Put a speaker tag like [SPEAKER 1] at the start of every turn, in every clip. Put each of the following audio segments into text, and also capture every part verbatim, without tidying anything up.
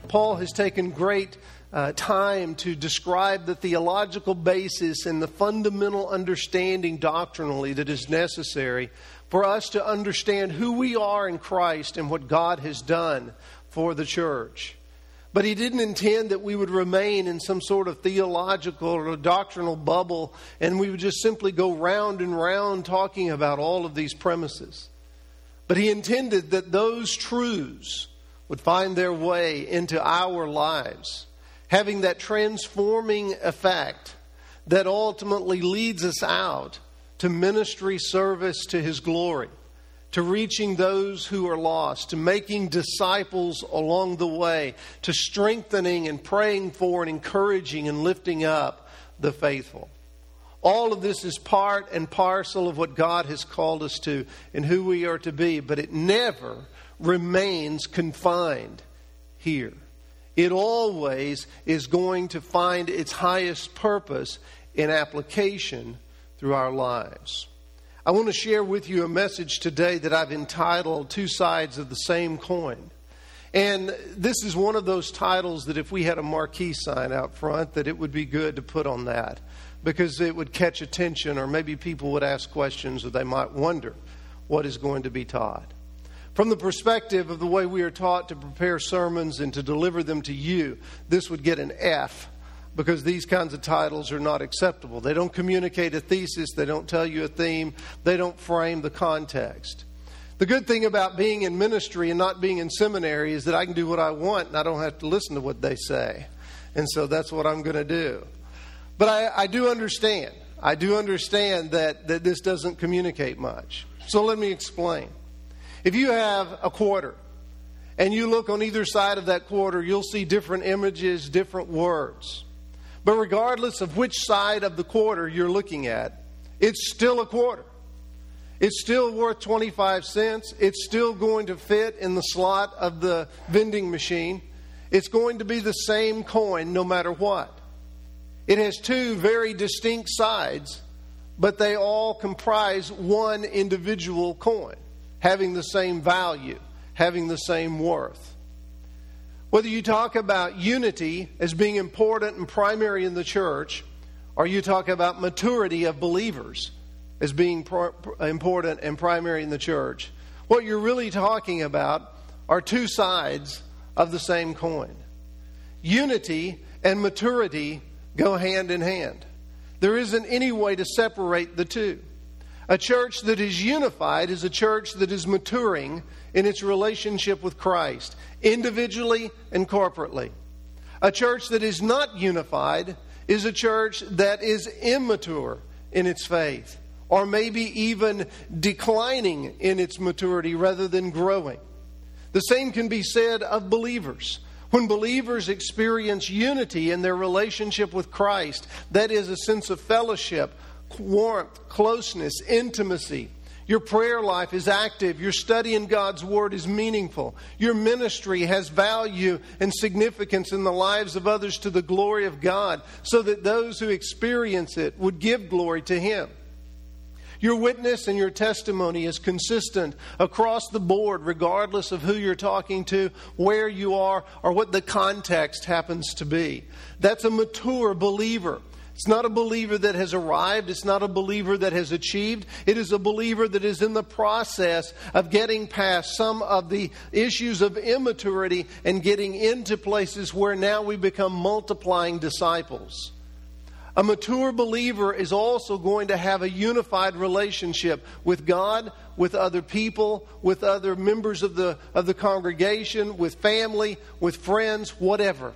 [SPEAKER 1] Paul has taken great uh, time to describe the theological basis and the fundamental understanding doctrinally that is necessary for us to understand who we are in Christ and what God has done for the church. But he didn't intend that we would remain in some sort of theological or doctrinal bubble and we would just simply go round and round talking about all of these premises. But he intended that those truths would find their way into our lives, having that transforming effect that ultimately leads us out to ministry service to His glory, to reaching those who are lost, to making disciples along the way, to strengthening and praying for and encouraging and lifting up the faithful. All of this is part and parcel of what God has called us to and who we are to be, but it never remains confined here. It always is going to find its highest purpose in application through our lives. I want to share with you a message today that I've entitled Two Sides of the Same Coin. And this is one of those titles that if we had a marquee sign out front, that it would be good to put on that, because it would catch attention, or maybe people would ask questions, or they might wonder what is going to be taught. From the perspective of the way we are taught to prepare sermons and to deliver them to you, this would get an F, because these kinds of titles are not acceptable. They don't communicate a thesis. They don't tell you a theme. They don't frame the context. The good thing about being in ministry and not being in seminary is that I can do what I want and I don't have to listen to what they say. And so that's what I'm going to do. But I, I do understand. I do understand that, that this doesn't communicate much. So let me explain. If you have a quarter and you look on either side of that quarter, you'll see different images, different words. But regardless of which side of the quarter you're looking at, it's still a quarter. It's still worth twenty-five cents. It's still going to fit in the slot of the vending machine. It's going to be the same coin no matter what. It has two very distinct sides, but they all comprise one individual coin, having the same value, having the same worth. Whether you talk about unity as being important and primary in the church, or you talk about maturity of believers as being pro- important and primary in the church, what you're really talking about are two sides of the same coin. Unity and maturity go hand in hand. There isn't any way to separate the two. A church that is unified is a church that is maturing in its relationship with Christ, individually and corporately. A church that is not unified is a church that is immature in its faith, or maybe even declining in its maturity rather than growing. The same can be said of believers. When believers experience unity in their relationship with Christ, that is a sense of fellowship, warmth, closeness, intimacy. Your prayer life is active. Your study in God's Word is meaningful. Your ministry has value and significance in the lives of others to the glory of God, so that those who experience it would give glory to Him. Your witness and your testimony is consistent across the board, regardless of who you're talking to, where you are, or what the context happens to be. That's a mature believer. It's not a believer that has arrived. It's not a believer that has achieved. It is a believer that is in the process of getting past some of the issues of immaturity and getting into places where now we become multiplying disciples. A mature believer is also going to have a unified relationship with God, with other people, with other members of the, of the congregation, with family, with friends, whatever.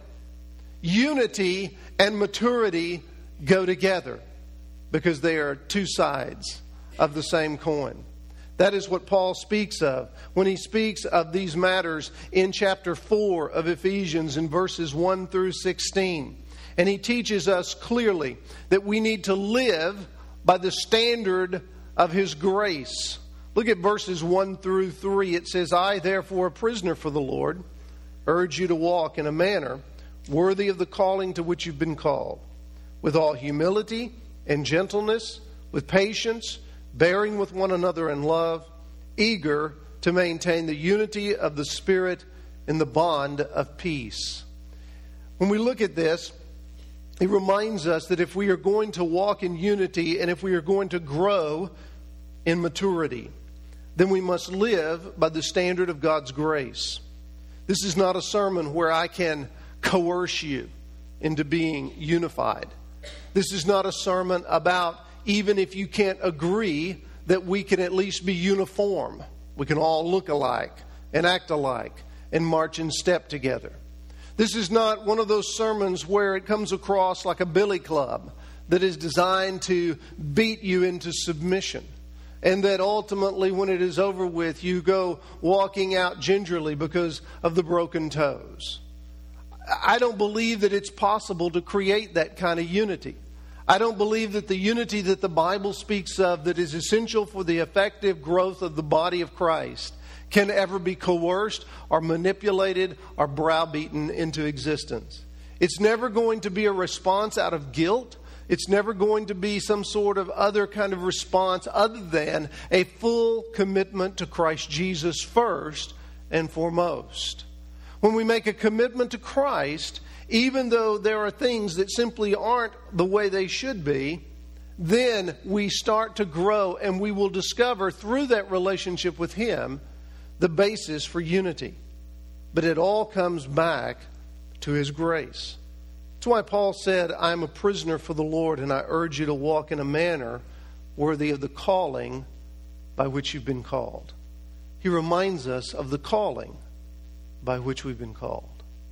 [SPEAKER 1] Unity and maturity go together because they are two sides of the same coin. That is what Paul speaks of when he speaks of these matters in chapter four of Ephesians in verses one through sixteen. And he teaches us clearly that we need to live by the standard of His grace. Look at verses one through three. It says, I, therefore, a prisoner for the Lord, urge you to walk in a manner worthy of the calling to which you've been called, with all humility and gentleness, with patience, bearing with one another in love, eager to maintain the unity of the Spirit in the bond of peace. When we look at this, it reminds us that if we are going to walk in unity and if we are going to grow in maturity, then we must live by the standard of God's grace. This is not a sermon where I can coerce you into being unified. This is not a sermon about, even if you can't agree, that we can at least be uniform. We can all look alike and act alike and march in step together. This is not one of those sermons where it comes across like a billy club that is designed to beat you into submission, and that ultimately when it is over with, you go walking out gingerly because of the broken toes. I don't believe that it's possible to create that kind of unity. I don't believe that the unity that the Bible speaks of, that is essential for the effective growth of the body of Christ, can ever be coerced or manipulated or browbeaten into existence. It's never going to be a response out of guilt. It's never going to be some sort of other kind of response other than a full commitment to Christ Jesus first and foremost. When we make a commitment to Christ, even though there are things that simply aren't the way they should be, then we start to grow and we will discover through that relationship with Him the basis for unity. But it all comes back to His grace. That's why Paul said, I am a prisoner for the Lord, and I urge you to walk in a manner worthy of the calling by which you've been called. He reminds us of the calling by which we've been called.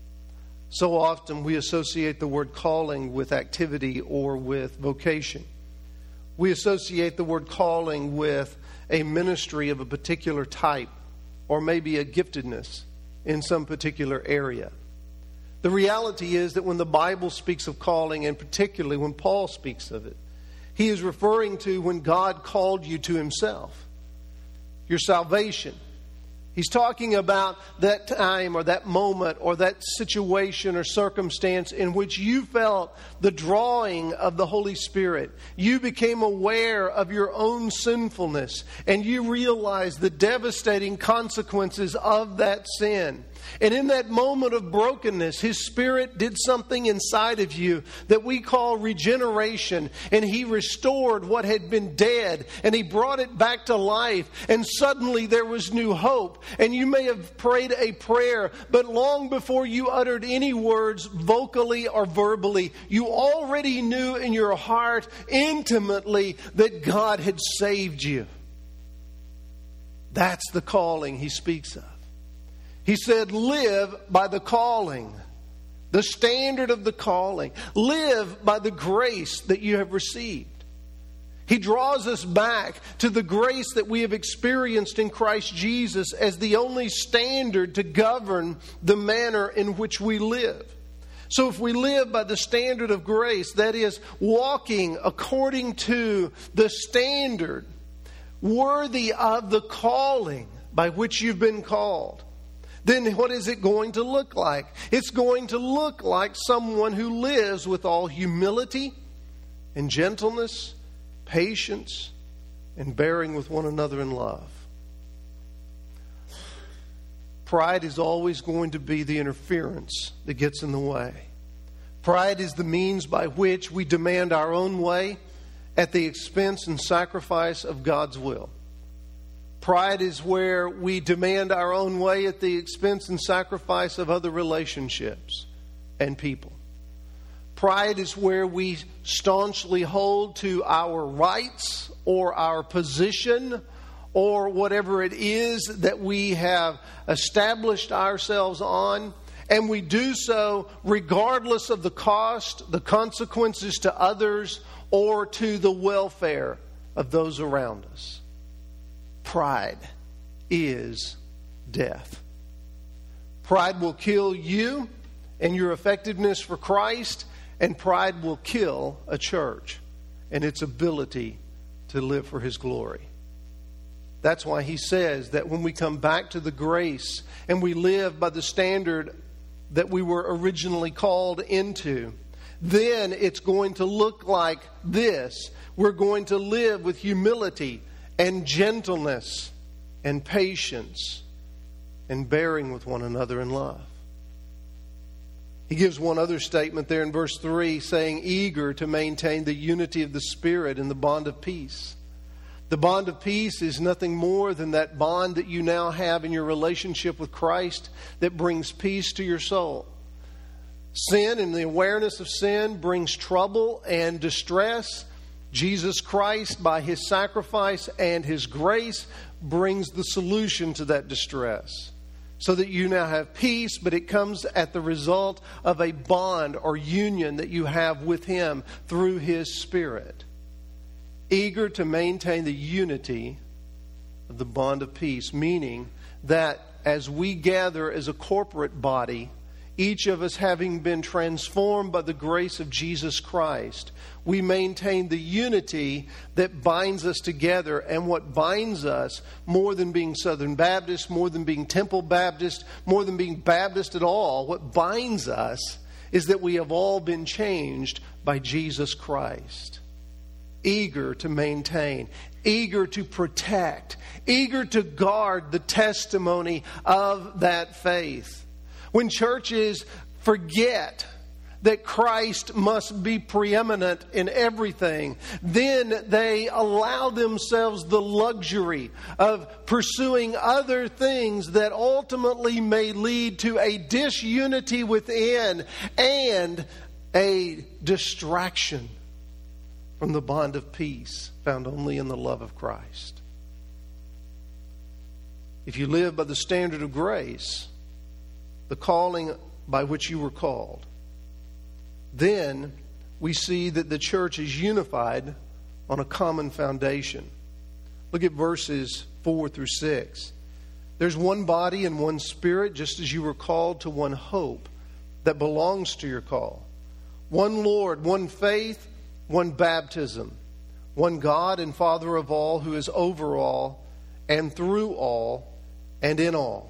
[SPEAKER 1] So often we associate the word calling with activity or with vocation. We associate the word calling with a ministry of a particular type, or maybe a giftedness in some particular area. The reality is that when the Bible speaks of calling, and particularly when Paul speaks of it, he is referring to when God called you to Himself, your salvation. He's talking about that time or that moment or that situation or circumstance in which you felt the drawing of the Holy Spirit. You became aware of your own sinfulness and you realized the devastating consequences of that sin. And in that moment of brokenness, His Spirit did something inside of you that we call regeneration. And He restored what had been dead and He brought it back to life. And suddenly there was new hope. And you may have prayed a prayer, but long before you uttered any words vocally or verbally, you already knew in your heart intimately that God had saved you. That's the calling He speaks of. He said, live by the calling, the standard of the calling. Live by the grace that you have received. He draws us back to the grace that we have experienced in Christ Jesus as the only standard to govern the manner in which we live. So if we live by the standard of grace, that is, walking according to the standard worthy of the calling by which you've been called, then what is it going to look like? It's going to look like someone who lives with all humility and gentleness, patience, and bearing with one another in love. Pride is always going to be the interference that gets in the way. Pride is the means by which we demand our own way at the expense and sacrifice of God's will. Pride is where we demand our own way at the expense and sacrifice of other relationships and people. Pride is where we staunchly hold to our rights or our position or whatever it is that we have established ourselves on. And we do so regardless of the cost, the consequences to others, or to the welfare of those around us. Pride is death. Pride will kill you and your effectiveness for Christ, and pride will kill a church and its ability to live for His glory. That's why He says that when we come back to the grace and we live by the standard that we were originally called into, then it's going to look like this. We're going to live with humility and gentleness and patience and bearing with one another in love. He gives one other statement there in verse three, saying, eager to maintain the unity of the Spirit in the bond of peace. The bond of peace is nothing more than that bond that you now have in your relationship with Christ that brings peace to your soul. Sin and the awareness of sin brings trouble and distress. Jesus Christ, by His sacrifice and His grace, brings the solution to that distress. So that you now have peace, but it comes at the result of a bond or union that you have with Him through His Spirit. Eager to maintain the unity of the bond of peace, meaning that as we gather as a corporate body, each of us having been transformed by the grace of Jesus Christ, we maintain the unity that binds us together. And what binds us, more than being Southern Baptist, more than being Temple Baptist, more than being Baptist at all, what binds us is that we have all been changed by Jesus Christ. Eager to maintain, eager to protect, eager to guard the testimony of that faith. When churches forget that Christ must be preeminent in everything, then they allow themselves the luxury of pursuing other things that ultimately may lead to a disunity within and a distraction from the bond of peace found only in the love of Christ. If you live by the standard of grace, the calling by which you were called, then we see that the church is unified on a common foundation. Look at verses four through six. There's one body and one Spirit, just as you were called to one hope that belongs to your call. One Lord, one faith, one baptism, one God and Father of all, who is over all and through all and in all.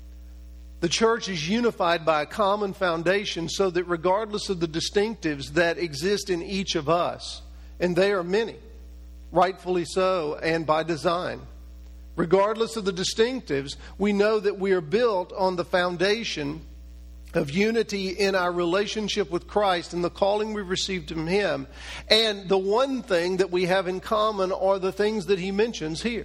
[SPEAKER 1] The church is unified by a common foundation so that regardless of the distinctives that exist in each of us, and they are many, rightfully so and by design, regardless of the distinctives, we know that we are built on the foundation of unity in our relationship with Christ and the calling we received from Him. And the one thing that we have in common are the things that He mentions here.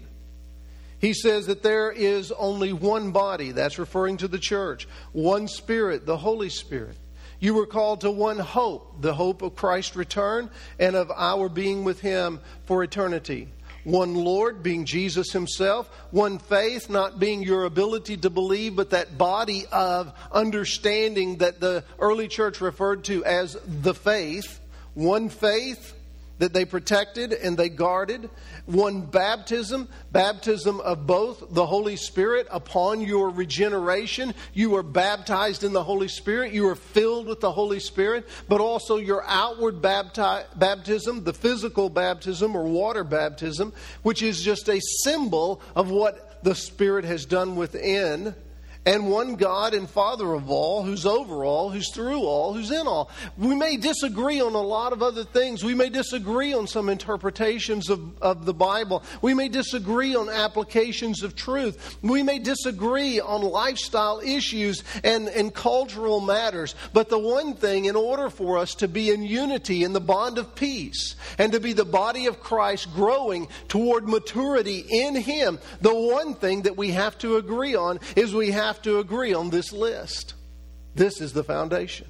[SPEAKER 1] He says that there is only one body, that's referring to the church, one Spirit, the Holy Spirit. You were called to one hope, the hope of Christ's return and of our being with Him for eternity. One Lord, being Jesus Himself. One faith, not being your ability to believe, but that body of understanding that the early church referred to as the faith. One faith that they protected and they guarded. One baptism, baptism of both the Holy Spirit upon your regeneration. You are baptized in the Holy Spirit. You are filled with the Holy Spirit. But also your outward bapti- baptism, the physical baptism or water baptism, which is just a symbol of what the Spirit has done within. And one God and Father of all, who's over all, who's through all, who's in all. We may disagree on a lot of other things. We may disagree on some interpretations of, of the Bible. We may disagree on applications of truth. We may disagree on lifestyle issues and, and cultural matters. But the one thing, in order for us to be in unity in the bond of peace and to be the body of Christ growing toward maturity in Him, the one thing that we have to agree on is we have to agree on this list. This is the foundation.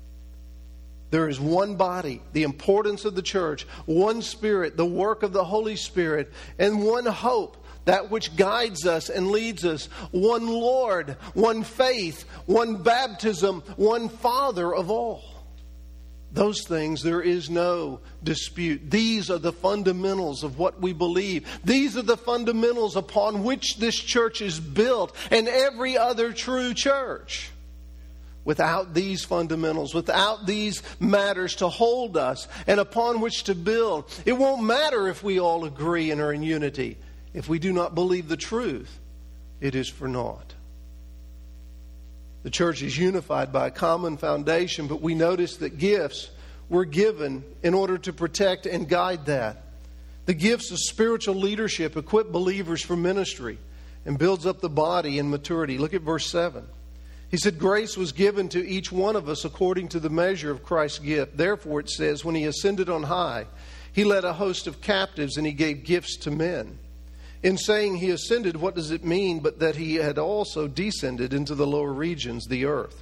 [SPEAKER 1] There is one body, the importance of the church, one Spirit, the work of the Holy Spirit, and one hope, that which guides us and leads us. One Lord, one faith, one baptism, one Father of all. Those things, there is no dispute. These are the fundamentals of what we believe. These are the fundamentals upon which this church is built and every other true church. Without these fundamentals, without these matters to hold us and upon which to build, it won't matter if we all agree and are in unity. If we do not believe the truth, it is for naught. The church is unified by a common foundation, but we notice that gifts were given in order to protect and guide that. The gifts of spiritual leadership equip believers for ministry. and builds up the body in maturity. Look at verse seven. He said, grace was given to each one of us according to the measure of Christ's gift. Therefore, it says, when he ascended on high, he led a host of captives and he gave gifts to men. In saying he ascended, what does it mean but that he had also descended into the lower regions, the earth?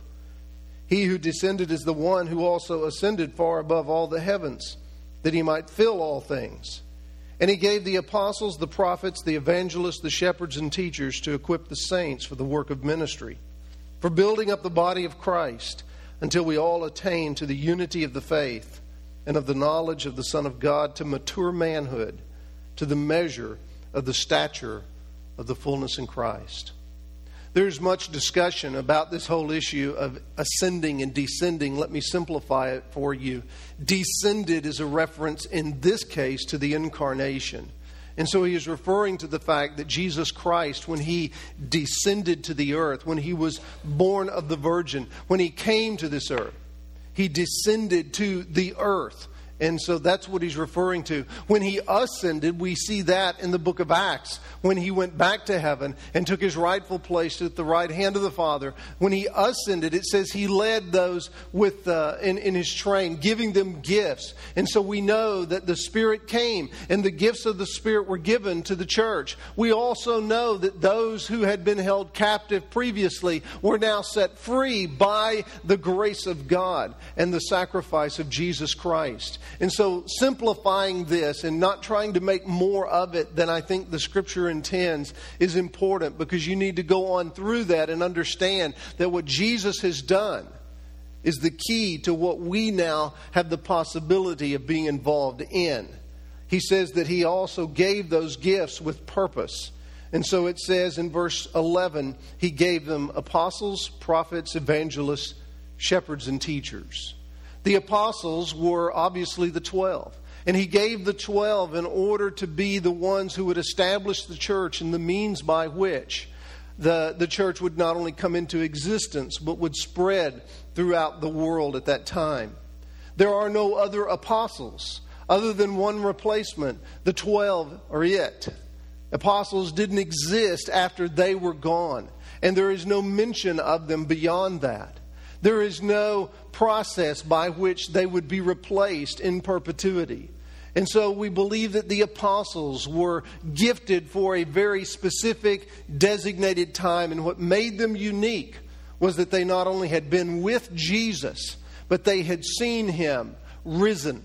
[SPEAKER 1] He who descended is the one who also ascended far above all the heavens, that he might fill all things. And he gave the apostles, the prophets, the evangelists, the shepherds, and teachers to equip the saints for the work of ministry, for building up the body of Christ, until we all attain to the unity of the faith and of the knowledge of the Son of God, to mature manhood, to the measure of the stature of the fullness in Christ. There's much discussion about this whole issue of ascending and descending. Let me simplify it for you. Descended is a reference in this case to the incarnation. And so he is referring to the fact that Jesus Christ, when he descended to the earth, when he was born of the Virgin, when he came to this earth, he descended to the earth. And so that's what he's referring to. When he ascended, we see that in the book of Acts, when he went back to heaven and took his rightful place at the right hand of the Father. When he ascended, it says he led those with uh, in, in his train, giving them gifts. And so we know that the Spirit came and the gifts of the Spirit were given to the church. We also know that those who had been held captive previously were now set free by the grace of God and the sacrifice of Jesus Christ. And so simplifying this and not trying to make more of it than I think the Scripture intends is important, because you need to go on through that and understand that what Jesus has done is the key to what we now have the possibility of being involved in. He says that he also gave those gifts with purpose. And so it says in verse eleven, he gave them apostles, prophets, evangelists, shepherds, and teachers. The apostles were obviously the twelve. And he gave the twelve in order to be the ones who would establish the church and the means by which the, the church would not only come into existence, but would spread throughout the world at that time. There are no other apostles other than one replacement. The twelve are it. Apostles didn't exist after they were gone. And there is no mention of them beyond that. There is no process by which they would be replaced in perpetuity. And so we believe that the apostles were gifted for a very specific, designated time. And what made them unique was that they not only had been with Jesus, but they had seen him risen,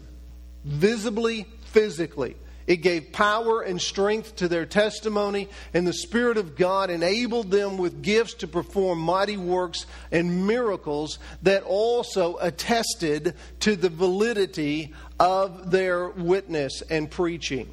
[SPEAKER 1] visibly, physically. It gave power and strength to their testimony, and the Spirit of God enabled them with gifts to perform mighty works and miracles that also attested to the validity of their witness and preaching.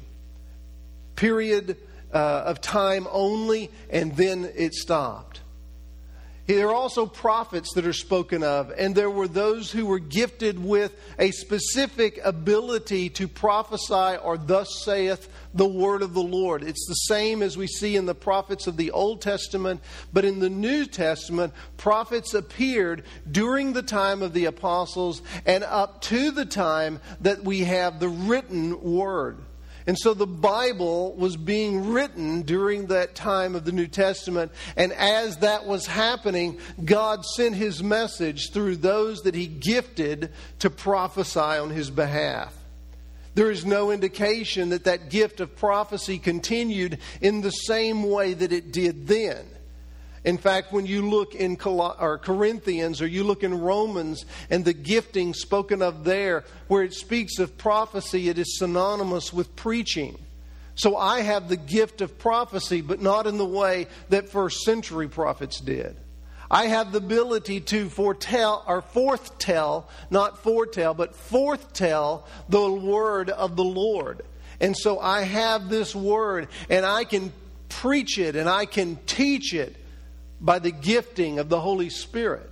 [SPEAKER 1] Period uh, of time only, and then it stopped. There are also prophets that are spoken of, and there were those who were gifted with a specific ability to prophesy, or thus saith the word of the Lord. It's the same as we see in the prophets of the Old Testament, but in the New Testament, prophets appeared during the time of the apostles and up to the time that we have the written word. And so the Bible was being written during that time of the New Testament. And as that was happening, God sent his message through those that he gifted to prophesy on his behalf. There is no indication that that gift of prophecy continued in the same way that it did then. In fact, when you look in Corinthians or you look in Romans and the gifting spoken of there, where it speaks of prophecy, it is synonymous with preaching. So I have the gift of prophecy, but not in the way that first century prophets did. I have the ability to foretell, or forthtell, not foretell, but forthtell the word of the Lord. And so I have this word, and I can preach it, and I can teach it by the gifting of the Holy Spirit.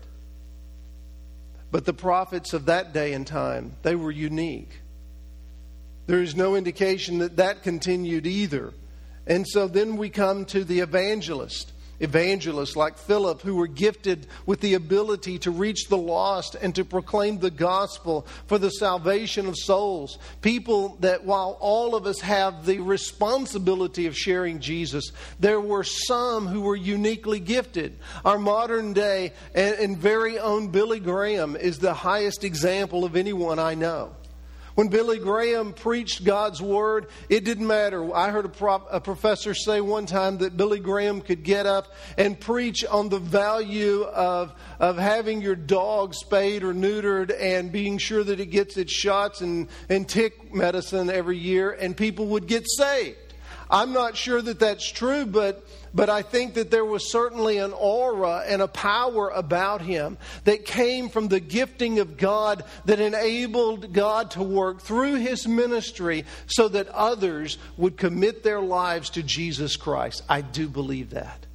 [SPEAKER 1] But the prophets of that day and time, they were unique. There is no indication that that continued either. And so then we come to the evangelist. Evangelists like Philip, who were gifted with the ability to reach the lost and to proclaim the gospel for the salvation of souls. People that, while all of us have the responsibility of sharing Jesus, there were some who were uniquely gifted. Our modern day and, and very own Billy Graham is the highest example of anyone I know. When Billy Graham preached God's Word, it didn't matter. I heard a, prop, a professor say one time that Billy Graham could get up and preach on the value of, of having your dog spayed or neutered and being sure that it gets its shots and, and tick medicine every year, and people would get saved. I'm not sure that that's true, but but I think that there was certainly an aura and a power about him that came from the gifting of God that enabled God to work through his ministry so that others would commit their lives to Jesus Christ. I do believe that.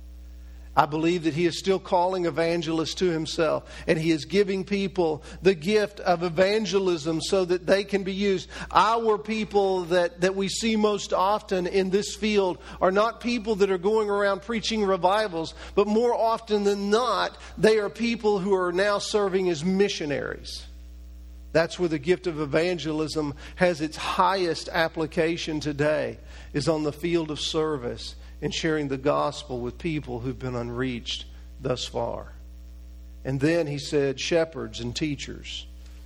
[SPEAKER 1] I believe that he is still calling evangelists to himself, and he is giving people the gift of evangelism so that they can be used. Our people that, that we see most often in this field are not people that are going around preaching revivals, but more often than not, they are people who are now serving as missionaries. That's where the gift of evangelism has its highest application today, is on the field of service and sharing the gospel with people who've been unreached thus far. And then he said shepherds and teachers,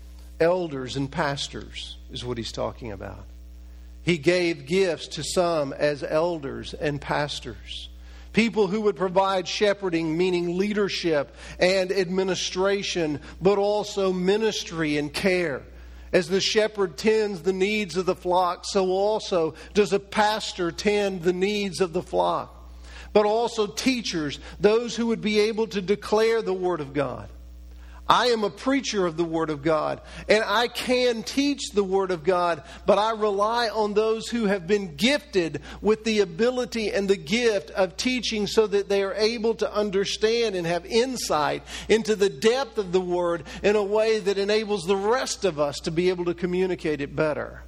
[SPEAKER 1] elders and pastors is what he's talking about. He gave gifts to some as elders and pastors. People who would provide shepherding, meaning leadership and administration, but also ministry and care. As the shepherd tends the needs of the flock, so also does a pastor tend the needs of the flock. But also teachers, those who would be able to declare the Word of God. I am a preacher of the Word of God, and I can teach the Word of God, but I rely on those who have been gifted with the ability and the gift of teaching so that they are able to understand and have insight into the depth of the Word in a way that enables the rest of us to be able to communicate it better.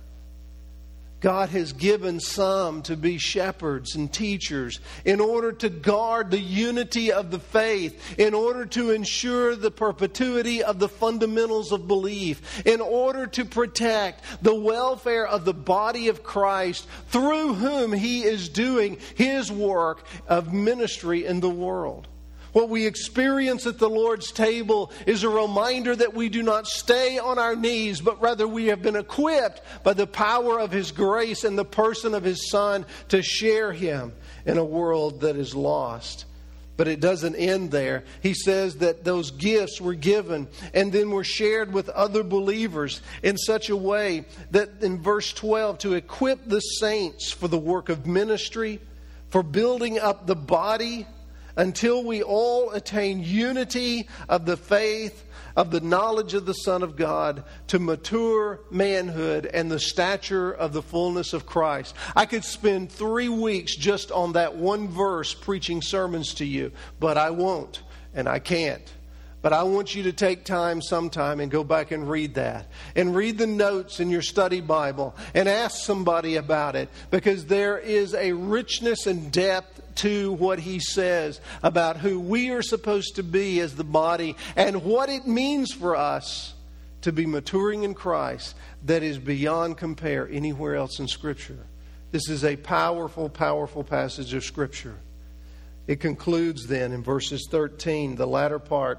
[SPEAKER 1] God has given some to be shepherds and teachers in order to guard the unity of the faith, in order to ensure the perpetuity of the fundamentals of belief, in order to protect the welfare of the body of Christ through whom He is doing His work of ministry in the world. What we experience at the Lord's table is a reminder that we do not stay on our knees, but rather we have been equipped by the power of His grace and the person of His Son to share Him in a world that is lost. But it doesn't end there. He says that those gifts were given and then were shared with other believers in such a way that in verse twelve, to equip the saints for the work of ministry, for building up the body, until we all attain unity of the faith, of the knowledge of the Son of God, to mature manhood and the stature of the fullness of Christ. I could spend three weeks just on that one verse preaching sermons to you, but I won't, and I can't. But I want you to take time sometime and go back and read that. And read the notes in your study Bible and ask somebody about it, because there is a richness and depth to what he says about who we are supposed to be as the body and what it means for us to be maturing in Christ that is beyond compare anywhere else in Scripture. This is a powerful, powerful passage of Scripture. It concludes then in verses thirteen, the latter part,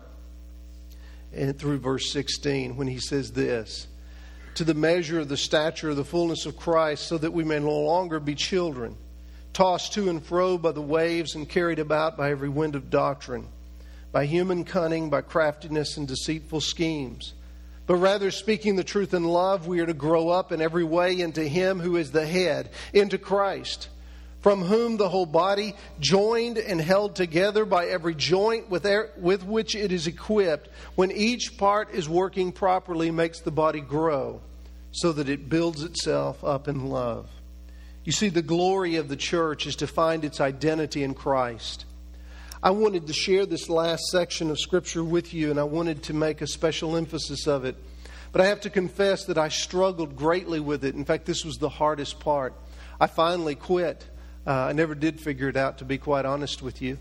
[SPEAKER 1] and through verse sixteen, when he says this: to the measure of the stature of the fullness of Christ, so that we may no longer be children, tossed to and fro by the waves and carried about by every wind of doctrine, by human cunning, by craftiness and deceitful schemes. But rather, speaking the truth in love, we are to grow up in every way into Him who is the head, into Christ, from whom the whole body, joined and held together by every joint with, er- with which it is equipped, when each part is working properly, makes the body grow, so that it builds itself up in love. You see, the glory of the church is to find its identity in Christ. I wanted to share this last section of Scripture with you, and I wanted to make a special emphasis of it. But I have to confess that I struggled greatly with it. In fact, this was the hardest part. I finally quit. Uh, I never did figure it out, to be quite honest with you.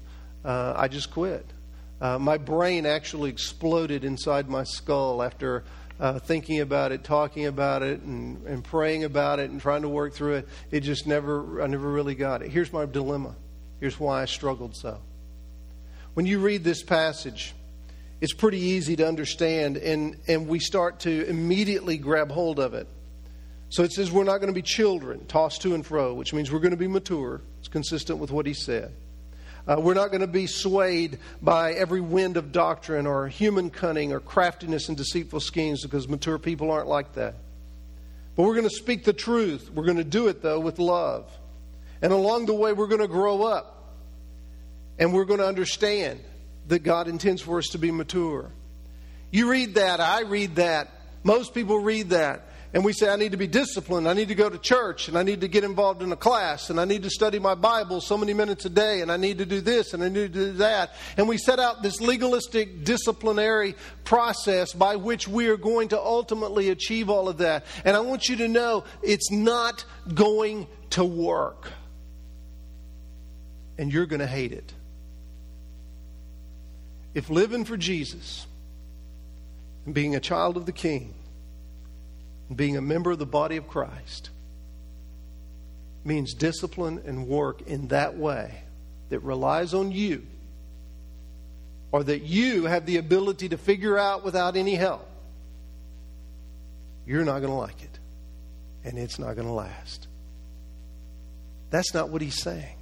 [SPEAKER 1] uh, I just quit. Uh, my brain actually exploded inside my skull after uh, thinking about it, talking about it, and, and praying about it, and trying to work through it. It just never, I never really got it. Here's my dilemma. Here's why I struggled so. When you read this passage, it's pretty easy to understand, and, and we start to immediately grab hold of it. So it says we're not going to be children, tossed to and fro, which means we're going to be mature. It's consistent with what he said. Uh, we're not going to be swayed by every wind of doctrine or human cunning or craftiness and deceitful schemes, because mature people aren't like that. But we're going to speak the truth. We're going to do it, though, with love. And along the way, we're going to grow up. And we're going to understand that God intends for us to be mature. You read that. I read that. Most people read that. And we say, I need to be disciplined. I need to go to church. And I need to get involved in a class. And I need to study my Bible so many minutes a day. And I need to do this. And I need to do that. And we set out this legalistic disciplinary process by which we are going to ultimately achieve all of that. And I want you to know it's not going to work. And you're going to hate it. If living for Jesus and being a child of the King and being a member of the body of Christ means discipline and work in that way that relies on you, or that you have the ability to figure out without any help, you're not going to like it. And it's not going to last. That's not what he's saying.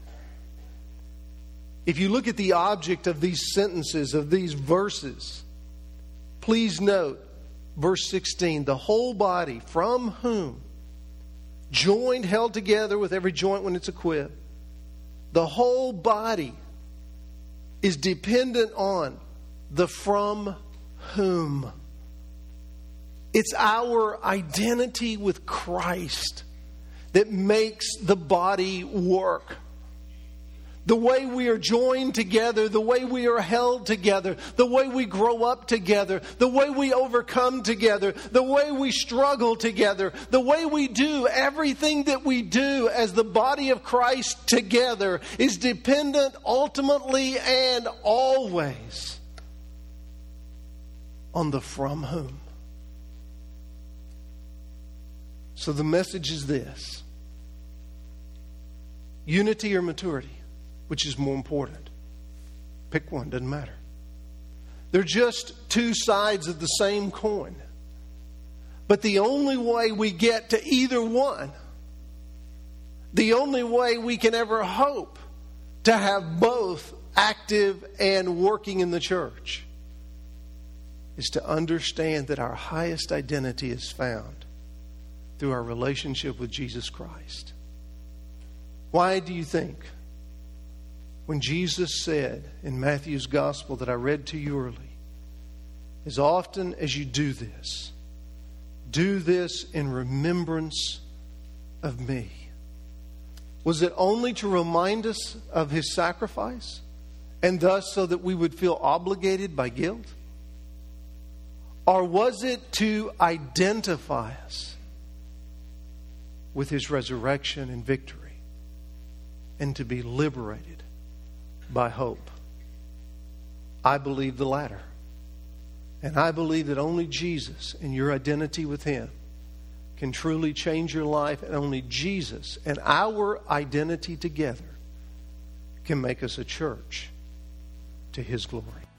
[SPEAKER 1] If you look at the object of these sentences, of these verses, please note verse sixteen, the whole body, from whom, joined, held together with every joint when it's equipped, the whole body is dependent on the from whom. It's our identity with Christ that makes the body work. The way we are joined together, the way we are held together, the way we grow up together, the way we overcome together, the way we struggle together, the way we do everything that we do as the body of Christ together is dependent ultimately and always on the from whom. So the message is this: unity or maturity? Which is more important? Pick one, doesn't matter. They're just two sides of the same coin. But the only way we get to either one, the only way we can ever hope to have both active and working in the church, is to understand that our highest identity is found through our relationship with Jesus Christ. Why do you think when Jesus said in Matthew's gospel that I read to you early, as often as you do this, do this in remembrance of me? Was it only to remind us of his sacrifice, and thus so that we would feel obligated by guilt? Or was it to identify us with his resurrection and victory, and to be liberated by hope? I believe the latter. And I believe that only Jesus and your identity with him can truly change your life, and only Jesus and our identity together can make us a church to his glory.